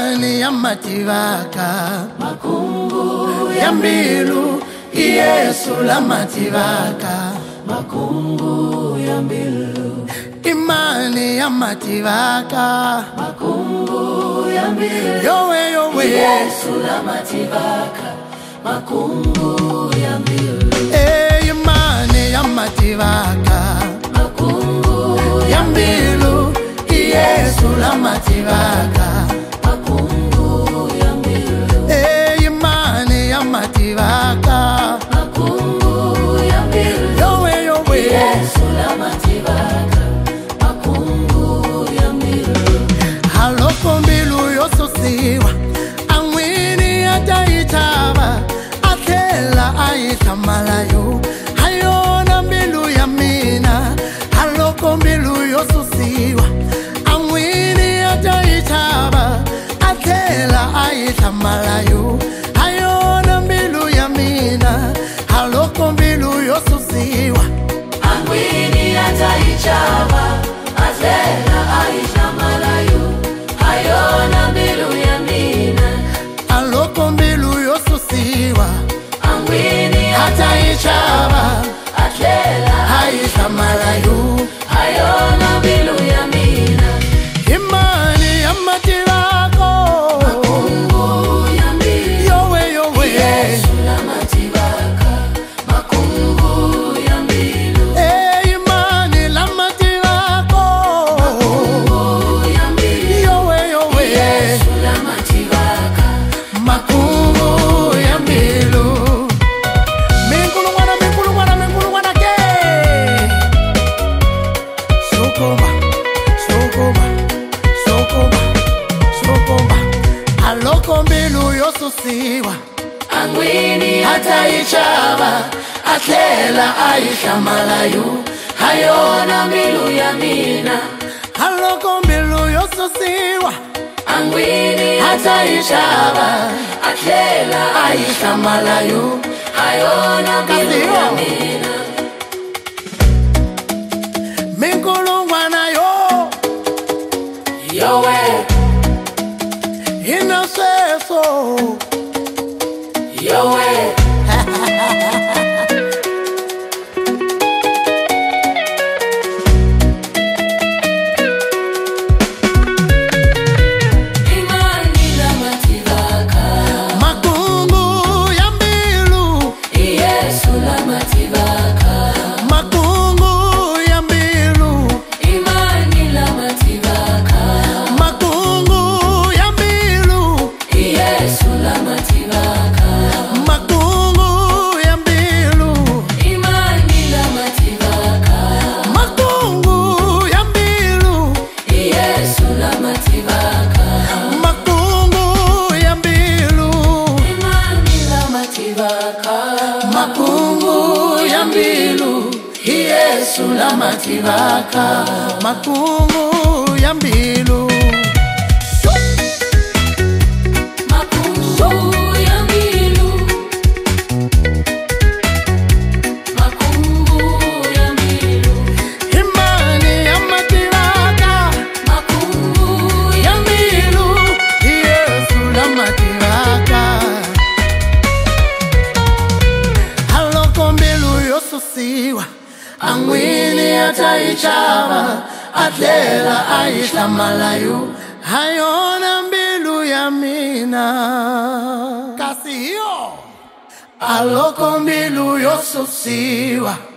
imani ya mativaka makungu ya mbilu Yesu la mativaka makungu ya mbilu imani ya mativaka makungu ya mbilu yowe Yesu la mativaka makungu ya mbilu imani ya mativaka makungu ya mbilu Yesu la mativaka makungu ya mbilu imani ya mativaka makungu ya mbilu yowe Yesu la mativaka makungu ya mbilu haloko mbilu yososiwa amwini ataitaba atela aitamalayo hayona mbilu ya mina haloko mbilu yososiwa amwini ataitaba atela aitamalayo hayona mbilu ya mina haloko mbilu yososiwa amwini ataitaba atela aitamalayo hayona mbilu ya mina haloko mbilu yososiwa amwini ataitaba atela aitamalayo hayona mbilu ya mina imani ya mativako makungu ya mbilu yowe Yesu la mativaka makungu ya mbilu imani la mativako makungu ya mbilu yowe Yesu la mativaka makungu ya mbilu mingulu mwana ke Sokoma aloko mbilu yosusiwa angwini hataichaba atela aishamalayu hayona mbilu ya mina aloko mbilu yosusiwa angwini hataichaba atela aishamalayu hayona mbilu ya mina mingulu mwana yowe inaseso yowe imani la mativaka makungu ya mbilu Yesu la mativaka makungu ya mbilu imani la mativaka makungu ya mbilu Yesu la mativaka makungu ya mbilu imani la mativaka makungu ya mbilu Yesu la mativaka makungu ya mbilu imani la mativaka makungu ya mbilu Yesu la mativaka makungu ya mbilu angwini ataichaba atlela aishamalayu hayona mbilu ya mina kasi hiyo aloko mbilu yosusiwa